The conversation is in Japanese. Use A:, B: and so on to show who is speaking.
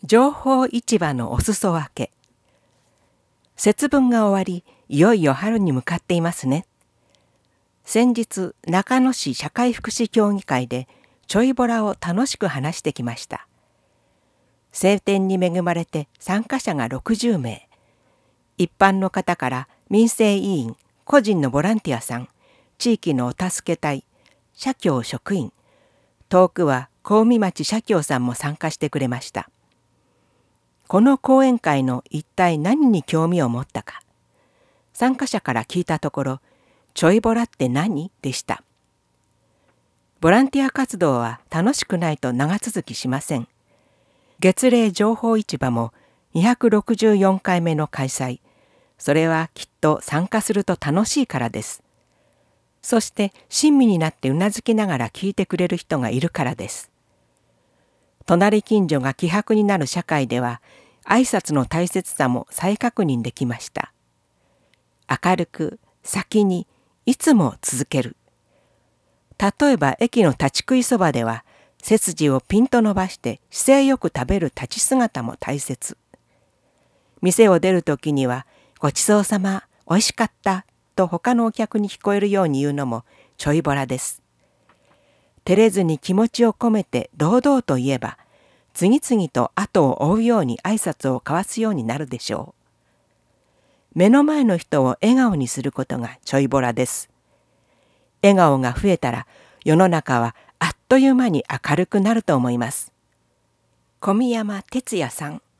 A: 情報市場のお裾分け。節分が終わり、いよいよ春に向かっていますね。先日、中野市社会福祉協議会でちょいボラを楽しく話してきました。晴天に恵まれて参加者が60名。一般の方から民生委員、個人のボランティアさん、地域のお助け隊、社協職員、遠くは小海町社協さんも参加してくれました。この講演会の一体何に興味を持ったか、参加者から聞いたところ、ちょいボラって何でした。ボランティア活動は楽しくないと長続きしません。月例情報市場も264回目の開催。それはきっと参加すると楽しいからです。そして親身になってうなずきながら聞いてくれる人がいるからです。隣近所が希薄になる社会では、挨拶の大切さも再確認できました。明るく、先に、いつも続ける。例えば駅の立ち食いそばでは、背筋をピンと伸ばして姿勢よく食べる立ち姿も大切。店を出るときには、ごちそうさま、おいしかった、と他のお客に聞こえるように言うのもちょいボラです。照れずに気持ちを込めて堂々と言えば、次々と後を追うように挨拶を交わすようになるでしょう。目の前の人を笑顔にすることがちょいボラです。笑顔が増えたら世の中はあっという間に明るくなると思います。小宮山哲也さん。